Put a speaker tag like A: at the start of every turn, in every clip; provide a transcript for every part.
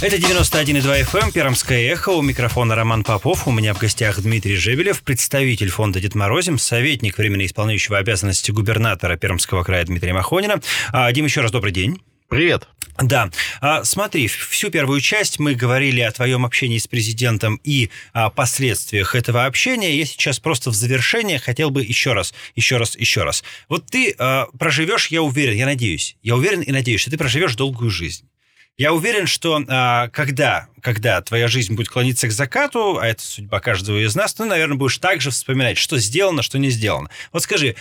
A: Это 91,2 FM, Пермское эхо. У микрофона Роман Попов. У меня в гостях Дмитрий Жебелев, представитель фонда «Дед Морозим», советник временно исполняющего обязанности губернатора Пермского края Дмитрия Махонина. Дим, еще раз добрый день.
B: Привет.
A: Да, смотри, всю первую часть мы говорили о твоем общении с президентом и о последствиях этого общения. Я сейчас просто в завершение хотел бы еще раз. Вот ты проживешь, я уверен и надеюсь, что ты проживешь долгую жизнь. Я уверен, что когда твоя жизнь будет клониться к закату, а это судьба каждого из нас, ты, наверное, будешь также вспоминать, что сделано, что не сделано. Вот скажи,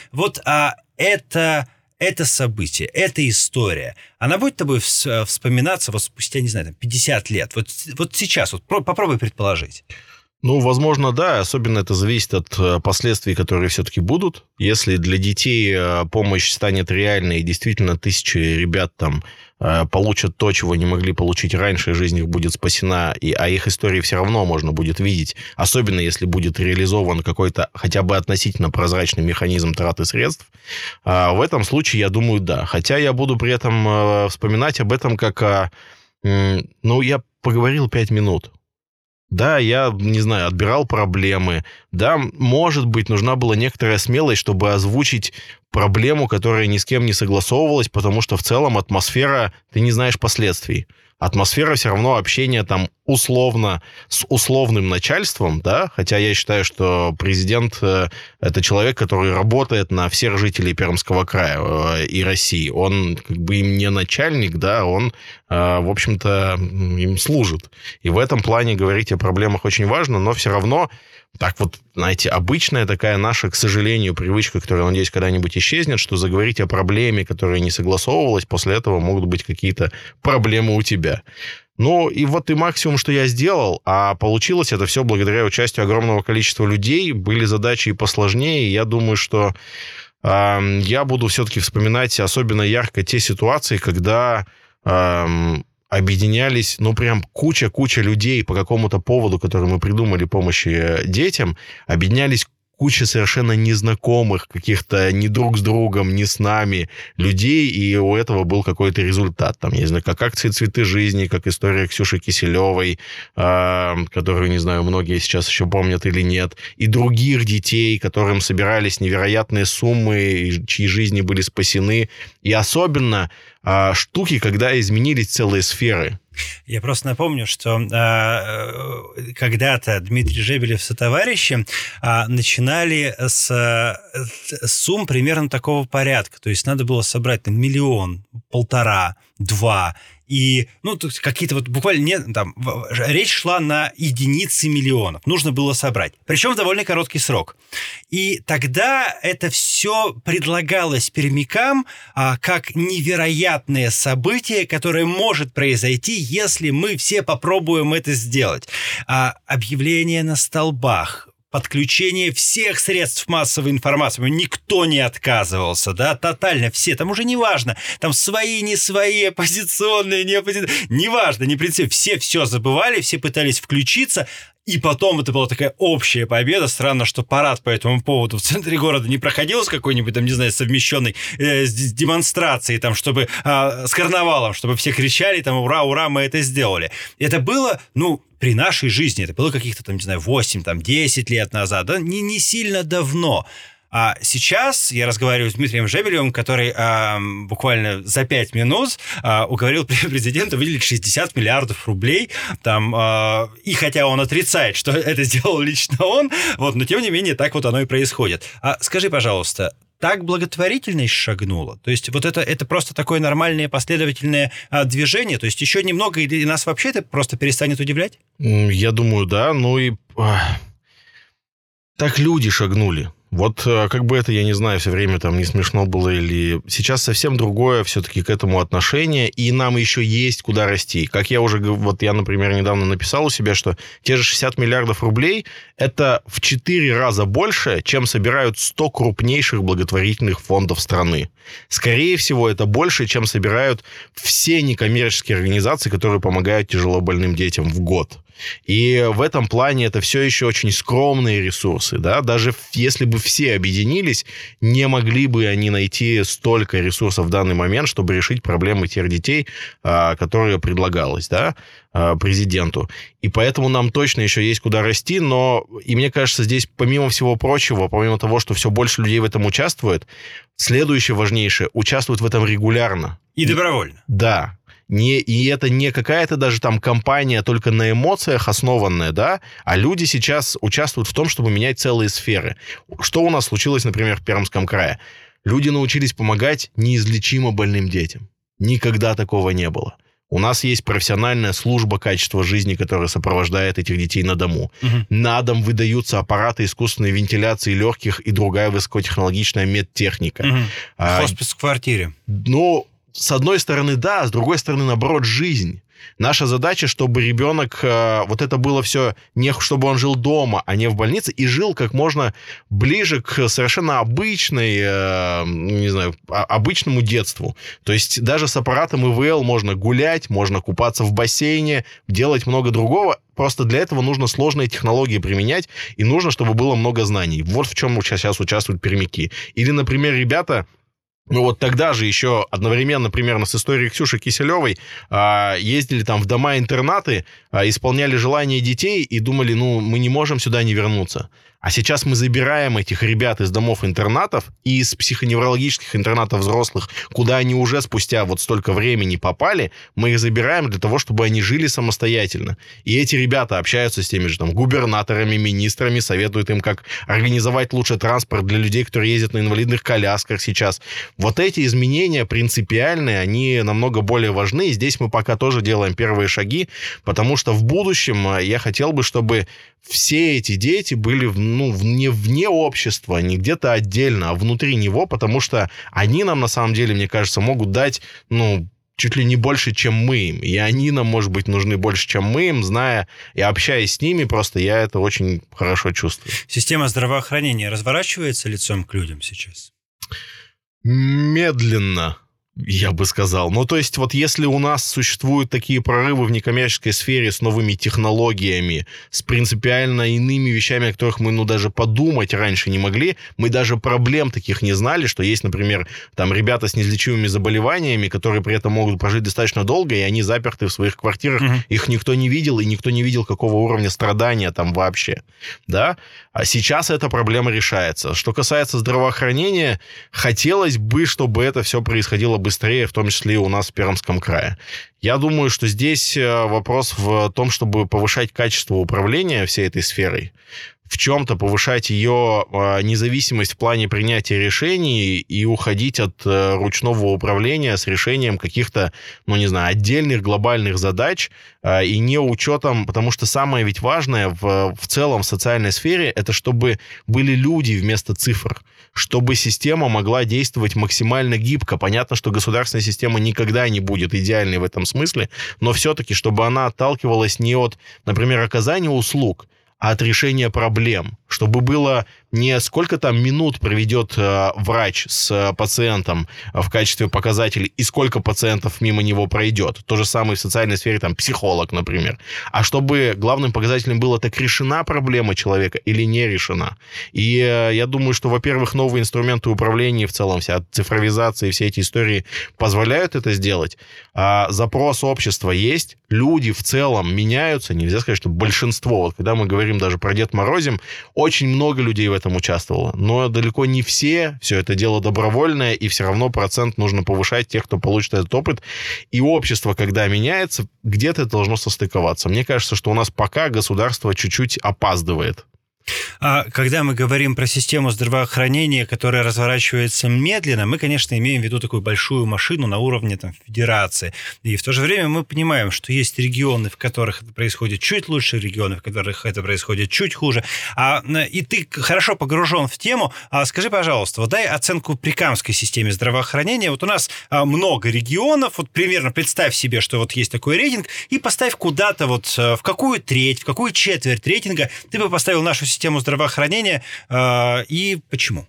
A: это событие, эта история, она будет тобой вспоминаться вот спустя, не знаю, 50 лет? Вот сейчас, попробуй предположить.
B: Ну, возможно, да. Особенно это зависит от последствий, которые все-таки будут. Если для детей помощь станет реальной, и действительно тысячи ребят там получат то, чего не могли получить раньше, и жизнь их будет спасена, а их истории все равно можно будет видеть, особенно если будет реализован какой-то хотя бы относительно прозрачный механизм траты средств, в этом случае, я думаю, да. Хотя я буду при этом вспоминать об этом как... я поговорил 5 минут. Да, я, не знаю, отбирал проблемы. Да, может быть, нужна была некоторая смелость, чтобы озвучить проблему, которая ни с кем не согласовывалась, потому что в целом атмосфера, ты не знаешь последствий. Атмосфера все равно общения там условно с условным начальством, да, хотя я считаю, что президент это человек, который работает на всех жителей Пермского края и России. Он как бы им не начальник, да, он, в общем-то, им служит. И в этом плане говорить о проблемах очень важно, но все равно так вот, знаете, обычная такая наша, к сожалению, привычка, которая, надеюсь, когда-нибудь исчезнет, что заговорить о проблеме, которая не согласовывалась, после этого могут быть какие-то проблемы у тебя. Ну, и вот и максимум, что я сделал, а получилось это все благодаря участию огромного количества людей, были задачи и посложнее, и я думаю, что я буду все-таки вспоминать особенно ярко те ситуации, когда... объединялись, прям куча людей по какому-то поводу, который мы придумали помощи детям, объединялись куча совершенно незнакомых, каких-то ни друг с другом, ни с нами людей, и у этого был какой-то результат. Там, я не знаю, как акции «Цветы жизни», как история Ксюши Киселевой, которую, не знаю, многие сейчас еще помнят или нет, и других детей, которым собирались невероятные суммы, чьи жизни были спасены, и особенно штуки, когда изменились целые сферы.
A: Я просто напомню, что когда-то Дмитрий Жебелев со товарищем начинали с сумм примерно такого порядка. То есть надо было собрать 1 миллион, 1,5, 2. И, тут какие-то вот буквально речь шла на единицы миллионов. Нужно было собрать. Причем в довольно короткий срок. И тогда это все предлагалось пермякам как невероятное событие, которое может произойти, если мы все попробуем это сделать. Объявления на столбах, подключение всех средств массовой информации. Никто не отказывался, да, тотально все. Там уже не важно, там свои, не свои, оппозиционные, не оппозиционные. Неважно, не принципиально. Все забывали, все пытались включиться. И потом это была такая общая победа. Странно, что парад по этому поводу в центре города не проходил с какой-нибудь, совмещенной с демонстрацией, чтобы с карнавалом, чтобы все кричали, ура, ура, мы это сделали. Это было, при нашей жизни, это было каких-то, 8-10 лет назад, да, не сильно давно. А сейчас я разговариваю с Дмитрием Жебелевым, который буквально за 5 минут уговорил президента выделить 60 миллиардов рублей. И хотя он отрицает, что это сделал лично он, но тем не менее так вот оно и происходит. Скажи, пожалуйста, так благотворительность шагнула? То есть вот это просто такое нормальное последовательное движение? То есть еще немного, и нас вообще это просто перестанет удивлять?
B: Я думаю, да. Так люди шагнули. Вот как бы это, я не знаю, все время не смешно было или... Сейчас совсем другое все-таки к этому отношение, и нам еще есть куда расти. Как я уже... я, например, недавно написал у себя, что те же 60 миллиардов рублей – это в 4 раза больше, чем собирают 100 крупнейших благотворительных фондов страны. Скорее всего, это больше, чем собирают все некоммерческие организации, которые помогают тяжелобольным детям в год. И в этом плане это все еще очень скромные ресурсы. Да? Даже если бы все объединились, не могли бы они найти столько ресурсов в данный момент, чтобы решить проблемы тех детей, которые предлагалось, да, президенту. И поэтому нам точно еще есть куда расти, но, и мне кажется, здесь помимо всего прочего, помимо того, что все больше людей в этом участвует, следующее важнейшее, участвуют в этом регулярно.
A: И добровольно.
B: Да. И это не какая-то даже там кампания только на эмоциях основанная, да, а люди сейчас участвуют в том, чтобы менять целые сферы. Что у нас случилось, например, в Пермском крае? Люди научились помогать неизлечимо больным детям. Никогда такого не было. У нас есть профессиональная служба качества жизни, которая сопровождает этих детей на дому. На дом выдаются аппараты искусственной вентиляции легких и другая высокотехнологичная медтехника.
A: Хоспис в квартире.
B: Ну, с одной стороны, да, с другой стороны, наоборот, жизнь. Наша задача, чтобы ребенок, вот это было все, не чтобы он жил дома, а не в больнице, и жил как можно ближе к совершенно обычной, не знаю, обычному детству. То есть даже с аппаратом ИВЛ можно гулять, можно купаться в бассейне, делать много другого. Просто для этого нужно сложные технологии применять, и нужно, чтобы было много знаний. Вот в чем сейчас участвуют пермяки. Или, например, ребята... Ну вот тогда же еще одновременно примерно с историей Ксюши Киселевой ездили там в дома-интернаты, исполняли желания детей и думали, ну, мы не можем сюда не вернуться. А сейчас мы забираем этих ребят из домов-интернатов и из психоневрологических интернатов взрослых, куда они уже спустя вот столько времени попали, мы их забираем для того, чтобы они жили самостоятельно. И эти ребята общаются с теми же там губернаторами, министрами, советуют им, как организовать лучше транспорт для людей, которые ездят на инвалидных колясках сейчас. Вот эти изменения принципиальные, они намного более важны. И здесь мы пока тоже делаем первые шаги, потому что в будущем я хотел бы, чтобы все эти дети были не вне общества, не где-то отдельно, а внутри него, потому что они нам, на самом деле, мне кажется, могут дать, чуть ли не больше, чем мы им. И они нам, может быть, нужны больше, чем мы им, зная и общаясь с ними, просто я это очень хорошо чувствую.
A: Система здравоохранения разворачивается лицом к людям сейчас?
B: Медленно, я бы сказал. Ну, то есть, вот если у нас существуют такие прорывы в некоммерческой сфере с новыми технологиями, с принципиально иными вещами, о которых мы, даже подумать раньше не могли, мы даже проблем таких не знали, что есть, например, там ребята с неизлечимыми заболеваниями, которые при этом могут прожить достаточно долго, и они заперты в своих квартирах, их никто не видел, и никто не видел, какого уровня страдания там вообще, да? А сейчас эта проблема решается. Что касается здравоохранения, хотелось бы, чтобы это все происходило быстрее, в том числе и у нас в Пермском крае. Я думаю, что здесь вопрос в том, чтобы повышать качество управления всей этой сферой, в чем-то повышать ее независимость в плане принятия решений и уходить от ручного управления с решением каких-то, отдельных глобальных задач и не учетом, потому что самое ведь важное в целом в социальной сфере, это чтобы были люди вместо цифр, чтобы система могла действовать максимально гибко. Понятно, что государственная система никогда не будет идеальной в этом смысле, но все-таки, чтобы она отталкивалась не от, например, оказания услуг, а от решения проблем. Чтобы было не сколько там минут проведет врач с пациентом в качестве показателей и сколько пациентов мимо него пройдет. То же самое в социальной сфере, там, психолог, например. А чтобы главным показателем было, так решена проблема человека или не решена. И я думаю, что, во-первых, новые инструменты управления в целом, вся цифровизация и все эти истории позволяют это сделать. Запрос общества есть, люди в целом меняются, нельзя сказать, что большинство. Вот когда мы говорим даже про Дед Морозим, очень много людей в этом участвовало, но далеко не все это дело добровольное, и все равно процент нужно повышать тех, кто получит этот опыт. И общество, когда меняется, где-то это должно состыковаться. Мне кажется, что у нас пока государство чуть-чуть опаздывает.
A: А когда мы говорим про систему здравоохранения, которая разворачивается медленно, мы, конечно, имеем в виду такую большую машину на уровне федерации. И в то же время мы понимаем, что есть регионы, в которых это происходит чуть лучше, регионы, в которых это происходит чуть хуже. И ты хорошо погружен в тему. Скажи, пожалуйста, дай оценку прикамской системе здравоохранения. Вот у нас много регионов. Вот примерно представь себе, что вот есть такой рейтинг, и поставь куда-то в какую треть, в какую четверть рейтинга ты бы поставил нашу систему здравоохранения и почему?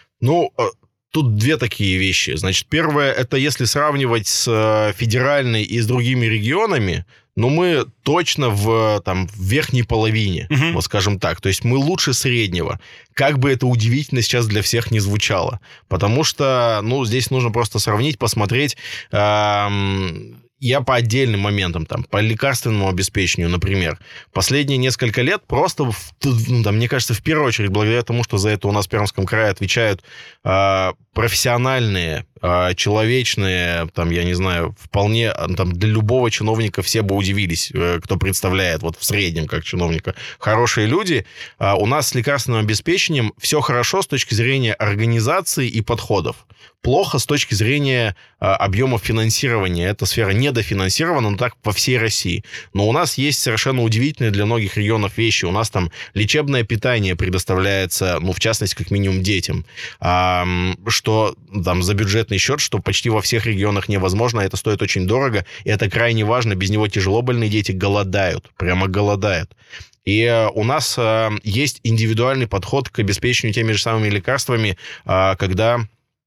B: Тут две такие вещи. Значит, первое, это если сравнивать с федеральной и с другими регионами, но мы точно в верхней половине, вот скажем так. То есть мы лучше среднего. Как бы это удивительно сейчас для всех не звучало. Потому что, здесь нужно просто сравнить, посмотреть. Я по отдельным моментам, по лекарственному обеспечению, например, последние несколько лет просто, мне кажется, в первую очередь, благодаря тому, что за это у нас в Пермском крае отвечают профессиональные, человечные, я не знаю, вполне, для любого чиновника все бы удивились, кто представляет в среднем как чиновника, хорошие люди. У нас с лекарственным обеспечением все хорошо с точки зрения организации и подходов. Плохо с точки зрения объемов финансирования. Эта сфера недофинансирована, но так по всей России. Но у нас есть совершенно удивительные для многих регионов вещи. У нас лечебное питание предоставляется, в частности, как минимум детям, что за бюджетный счет, что почти во всех регионах невозможно. Это стоит очень дорого, и это крайне важно. Без него тяжело больные дети голодают, прямо голодают. И у нас есть индивидуальный подход к обеспечению теми же самыми лекарствами, когда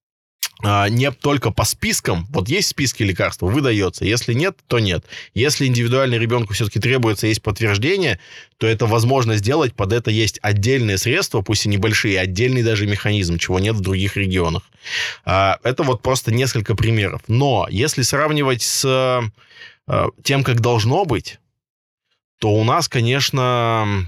B: не только по спискам, есть списки лекарств, выдается, если нет, то нет. Если индивидуально ребенку все-таки требуется, есть подтверждение, то это возможно сделать, под это есть отдельные средства, пусть и небольшие, отдельный даже механизм, чего нет в других регионах. Это просто несколько примеров. Но если сравнивать с тем, как должно быть, то у нас, конечно,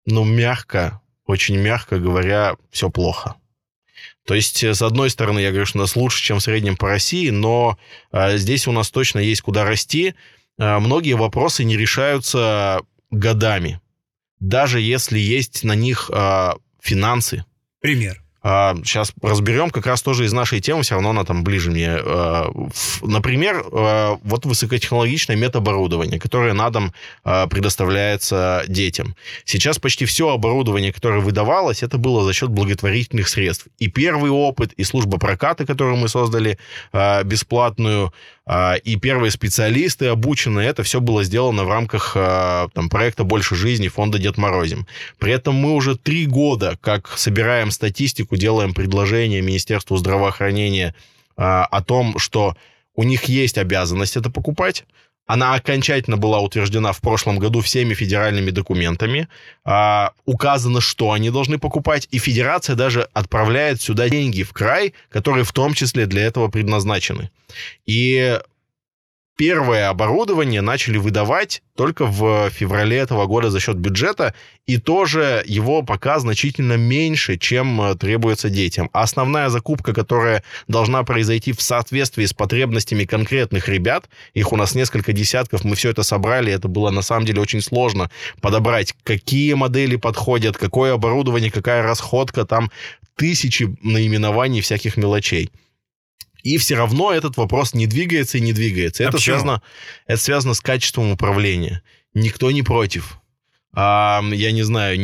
B: очень мягко говоря, все плохо. То есть, с одной стороны, я говорю, что у нас лучше, чем в среднем по России, но здесь у нас точно есть куда расти. Многие вопросы не решаются годами, даже если есть на них финансы.
A: Пример.
B: Сейчас разберем, как раз тоже из нашей темы, все равно она ближе мне. Например, высокотехнологичное медоборудование, которое на дом предоставляется детям. Сейчас почти все оборудование, которое выдавалось, это было за счет благотворительных средств. И первый опыт, и служба проката, которую мы создали бесплатную, и первые специалисты обученные, это все было сделано в рамках проекта «Больше жизни» фонда «Дед Морозим». При этом мы уже 3 года, как собираем статистику, делаем предложение Министерству здравоохранения о том, что у них есть обязанность это покупать. Она окончательно была утверждена в прошлом году всеми федеральными документами. Указано, что они должны покупать. И федерация даже отправляет сюда деньги в край, которые в том числе для этого предназначены. И первое оборудование начали выдавать только в феврале этого года за счет бюджета, и тоже его пока значительно меньше, чем требуется детям. А основная закупка, которая должна произойти в соответствии с потребностями конкретных ребят, их у нас несколько десятков, мы все это собрали, это было на самом деле очень сложно подобрать, какие модели подходят, какое оборудование, какая расходка, тысячи наименований всяких мелочей. И все равно этот вопрос не двигается и не двигается. Это связано с качеством управления. Никто не против. Я не знаю,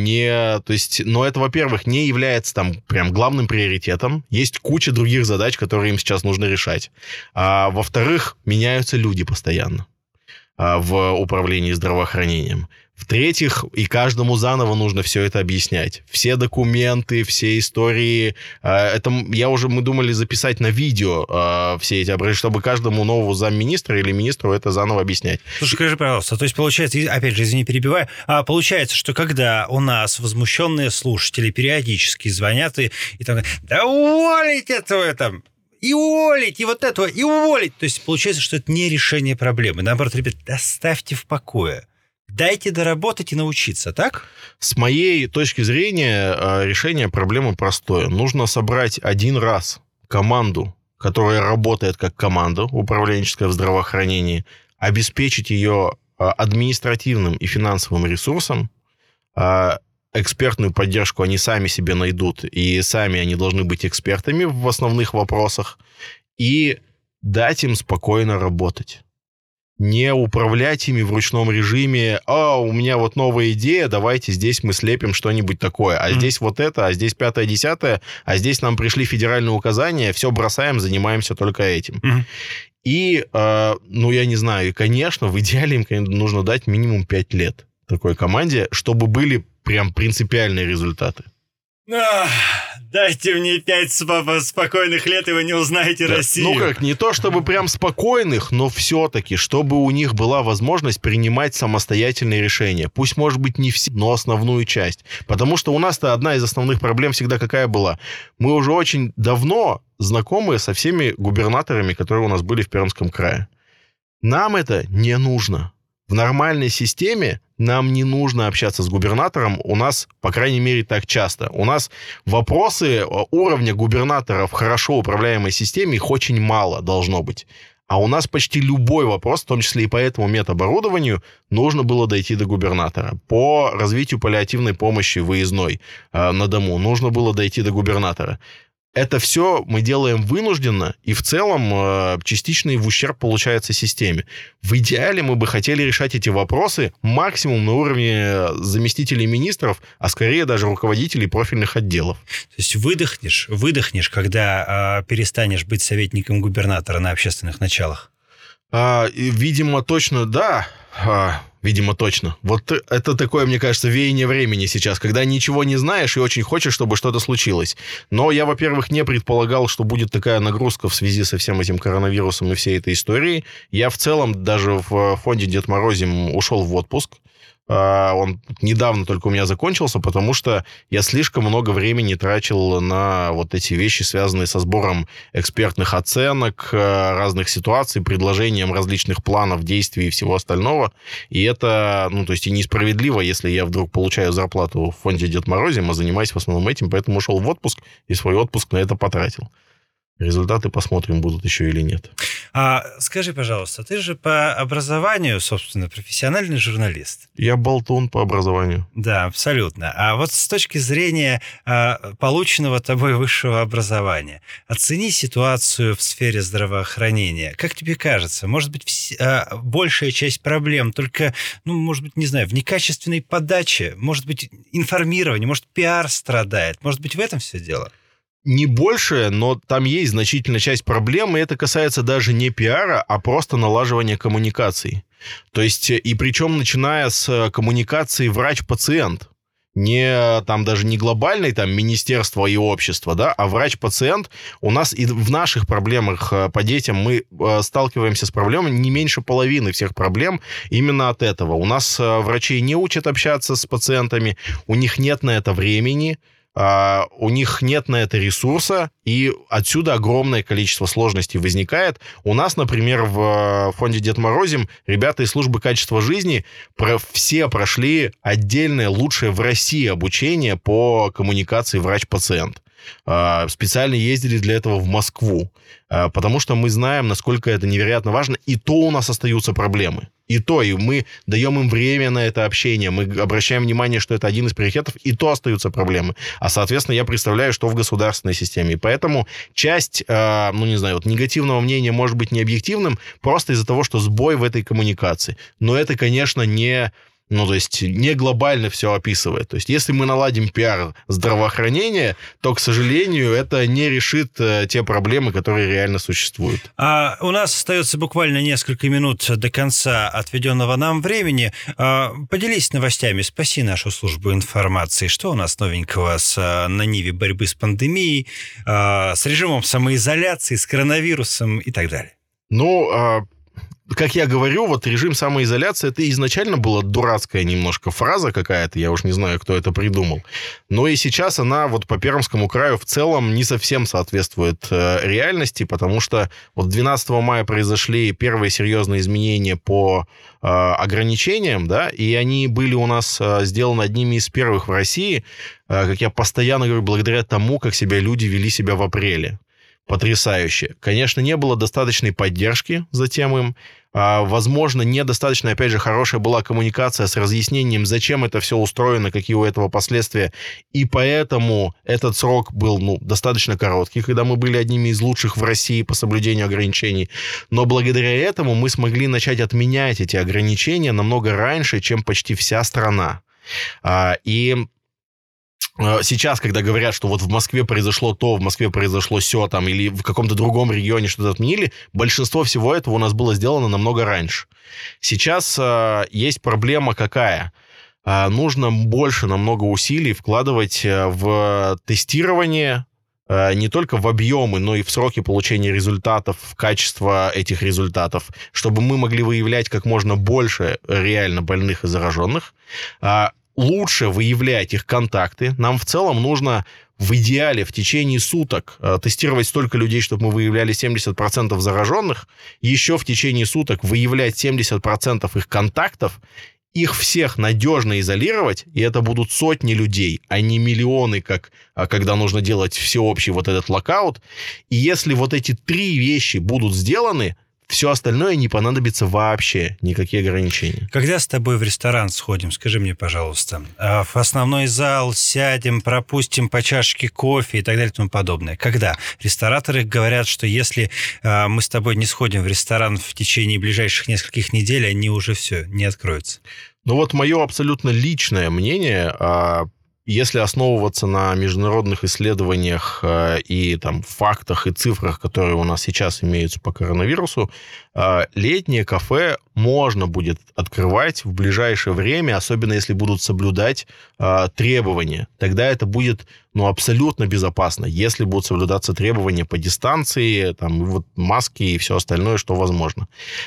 B: но это, во-первых, не является прям главным приоритетом. Есть куча других задач, которые им сейчас нужно решать. Во-вторых, меняются люди постоянно в управлении здравоохранением. В-третьих, и каждому заново нужно все это объяснять. Все документы, все истории. Мы думали записать на видео все эти образцы, чтобы каждому новому замминистра или министру это заново объяснять.
A: Слушай, скажи, пожалуйста, то есть получается, опять же, извини, перебиваю, получается, что когда у нас возмущенные слушатели периодически звонят и да уволить этого и уволить, и этого, и уволить. То есть получается, что это не решение проблемы. Наоборот, ребят, оставьте в покое. Дайте доработать и научиться, так?
B: С моей точки зрения, решение проблемы простое. Нужно собрать один раз команду, которая работает как команда управленческая в здравоохранении, обеспечить ее административным и финансовым ресурсом, экспертную поддержку они сами себе найдут, и сами они должны быть экспертами в основных вопросах, и дать им спокойно работать. Не управлять ими в ручном режиме. У меня новая идея, давайте здесь мы слепим что-нибудь такое. А здесь это, а здесь 5-10, а здесь нам пришли федеральные указания, все бросаем, занимаемся только этим. И, я не знаю, и, конечно, в идеале им нужно дать минимум 5 лет такой команде, чтобы были прям принципиальные результаты.
A: Дайте мне 5 спокойных лет, и вы не узнаете Россию.
B: Ну как, не то чтобы прям спокойных, но все-таки, чтобы у них была возможность принимать самостоятельные решения. Пусть, может быть, не все, но основную часть. Потому что у нас-то одна из основных проблем всегда какая была? Мы уже очень давно знакомы со всеми губернаторами, которые у нас были в Пермском крае. Нам это не нужно. В нормальной системе нам не нужно общаться с губернатором, у нас, по крайней мере, так часто. У нас вопросы уровня губернатора в хорошо управляемой системе, их очень мало должно быть. А у нас почти любой вопрос, в том числе и по этому медоборудованию, нужно было дойти до губернатора. По развитию паллиативной помощи выездной на дому нужно было дойти до губернатора. Это все мы делаем вынужденно, и в целом частично и в ущерб получается системе. В идеале мы бы хотели решать эти вопросы максимум на уровне заместителей министров, а скорее даже руководителей профильных отделов.
A: То есть выдохнешь, когда перестанешь быть советником губернатора на общественных началах?
B: Видимо, точно, да. Видимо, точно. Вот это такое, мне кажется, веяние времени сейчас, когда ничего не знаешь и очень хочешь, чтобы что-то случилось. Но я, во-первых, не предполагал, что будет такая нагрузка в связи со всем этим коронавирусом и всей этой историей. Я в целом даже в фонде Дед Морозим ушел в отпуск. Он недавно только у меня закончился, потому что я слишком много времени тратил на вот эти вещи, связанные со сбором экспертных оценок, разных ситуаций, предложением различных планов, действий и всего остального. И это, то есть и несправедливо, если я вдруг получаю зарплату в фонде Дед Морозим, а занимаюсь в основном этим, поэтому ушел в отпуск и свой отпуск на это потратил. Результаты посмотрим, будут еще или нет.
A: Скажи, пожалуйста, ты же по образованию, собственно, профессиональный журналист.
B: Я болтун по образованию.
A: Да, абсолютно. А вот с точки зрения полученного тобой высшего образования, оцени ситуацию в сфере здравоохранения. Как тебе кажется, может быть, большая часть проблем только, может быть, не знаю, в некачественной подаче, может быть, информировании, может, пиар страдает, может быть, в этом все дело?
B: Не больше, но там есть значительная часть проблемы, и это касается даже не пиара, а просто налаживания коммуникаций. То есть, и причем начиная с коммуникации врач-пациент. Даже не глобальной, министерство и общество, да, а врач-пациент. У нас и в наших проблемах по детям мы сталкиваемся с проблемами не меньше половины всех проблем именно от этого. У нас врачей не учат общаться с пациентами, у них нет на это времени, у них нет на это ресурса, и отсюда огромное количество сложностей возникает. У нас, например, в фонде Дед Морозим ребята из службы качества жизни все прошли отдельное, лучшее в России обучение по коммуникации врач-пациент. Специально ездили для этого в Москву, потому что мы знаем, насколько это невероятно важно, и то у нас остаются проблемы. И мы даем им время на это общение, мы обращаем внимание, что это один из приоритетов, и то остаются проблемы. А, соответственно, я представляю, что в государственной системе. И поэтому часть, негативного мнения может быть не объективным, просто из-за того, что сбой в этой коммуникации. Но это, конечно, не глобально все описывает. То есть, если мы наладим пиар здравоохранения, то, к сожалению, это не решит те проблемы, которые реально существуют.
A: У нас остается буквально несколько минут до конца отведенного нам времени. Поделись новостями, спаси нашу службу информации. Что у нас новенького на ниве борьбы с пандемией, с режимом самоизоляции, с коронавирусом и так далее?
B: Как я говорю, режим самоизоляции, это изначально была дурацкая немножко фраза какая-то, я уж не знаю, кто это придумал. Но и сейчас она по Пермскому краю в целом не совсем соответствует реальности, потому что 12 мая произошли первые серьезные изменения по ограничениям, да, и они были у нас сделаны одними из первых в России, как я постоянно говорю, благодаря тому, как люди вели себя в апреле. Потрясающе. Конечно, не было достаточной поддержки затем им. Возможно, недостаточно, опять же, хорошая была коммуникация с разъяснением, зачем это все устроено, какие у этого последствия. И поэтому этот срок был достаточно короткий, когда мы были одними из лучших в России по соблюдению ограничений. Но благодаря этому мы смогли начать отменять эти ограничения намного раньше, чем почти вся страна. И сейчас, когда говорят, что в Москве произошло то, в Москве произошло сё, или в каком-то другом регионе что-то отменили, большинство всего этого у нас было сделано намного раньше. Сейчас есть проблема какая? нужно больше намного усилий вкладывать в тестирование, не только в объемы, но и в сроки получения результатов, в качество этих результатов, чтобы мы могли выявлять как можно больше реально больных и зараженных. Лучше выявлять их контакты. Нам в целом нужно в идеале в течение суток тестировать столько людей, чтобы мы выявляли 70% зараженных, еще в течение суток выявлять 70% их контактов, их всех надежно изолировать, и это будут сотни людей, а не миллионы, как когда нужно делать всеобщий вот этот локаут. И если вот эти 3 вещи будут сделаны, все остальное не понадобится вообще, никакие ограничения.
A: Когда с тобой в ресторан сходим, скажи мне, пожалуйста, в основной зал сядем, пропустим по чашке кофе и так далее и тому подобное. Когда? Рестораторы говорят, что если мы с тобой не сходим в ресторан в течение ближайших нескольких недель, они уже все, не откроются.
B: Ну вот мое абсолютно личное мнение, если основываться на международных исследованиях и там фактах и цифрах, которые у нас сейчас имеются по коронавирусу, летние кафе можно будет открывать в ближайшее время, особенно если будут соблюдать требования. Тогда это будет абсолютно безопасно, если будут соблюдаться требования по дистанции, там, вот, маски и все остальное, что возможно.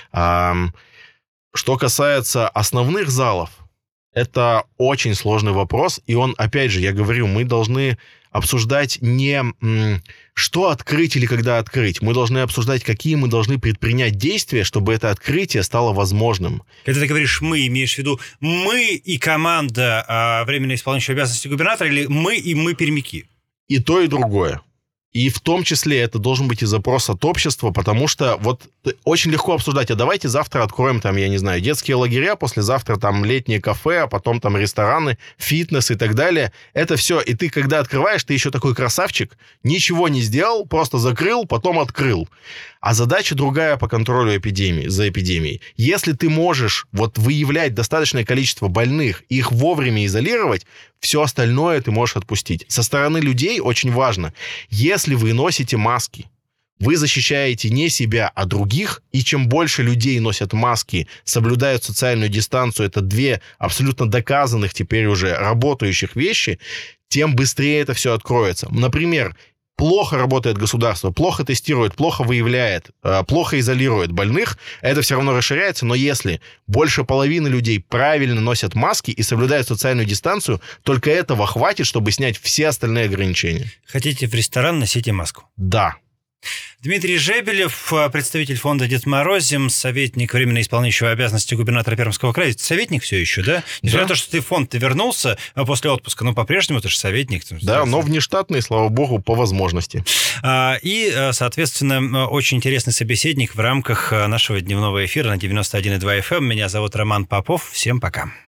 B: Что касается основных залов, это очень сложный вопрос, и он, опять же, я говорю, мы должны обсуждать не что открыть или когда открыть. Мы должны обсуждать, какие мы должны предпринять действия, чтобы это открытие стало возможным.
A: Когда ты говоришь «мы», имеешь в виду мы и команда временно исполняющая обязанности губернатора, или мы пермяки?
B: И то, и другое. И в том числе это должен быть и запрос от общества, потому что вот очень легко обсуждать, а давайте завтра откроем там, я не знаю, детские лагеря, послезавтра там летние кафе, а потом там рестораны, фитнес и так далее. Это все. И ты, когда открываешь, ты еще такой красавчик, ничего не сделал, просто закрыл, потом открыл. А задача другая по контролю за эпидемией. Если ты можешь вот выявлять достаточное количество больных, их вовремя изолировать, все остальное ты можешь отпустить. Со стороны людей очень важно, если вы носите маски, вы защищаете не себя, а других, и чем больше людей носят маски, соблюдают социальную дистанцию, это 2 абсолютно доказанных теперь уже работающих вещи, тем быстрее это все откроется. Например, плохо работает государство, плохо тестирует, плохо выявляет, плохо изолирует больных, это все равно расширяется, но если больше половины людей правильно носят маски и соблюдают социальную дистанцию, только этого хватит, чтобы снять все остальные ограничения.
A: Хотите в ресторан, носите маску?
B: Да.
A: Дмитрий Жебелев, представитель фонда «Дед Морозим», советник временно исполняющего обязанности губернатора Пермского края. Советник все еще, да? Несмотря на то, что ты в фонд вернулся после отпуска, но по-прежнему ты же советник.
B: Да, но внештатный, слава богу, по возможности.
A: И, соответственно, очень интересный собеседник в рамках нашего дневного эфира на 91,2 FM. Меня зовут Роман Попов. Всем пока.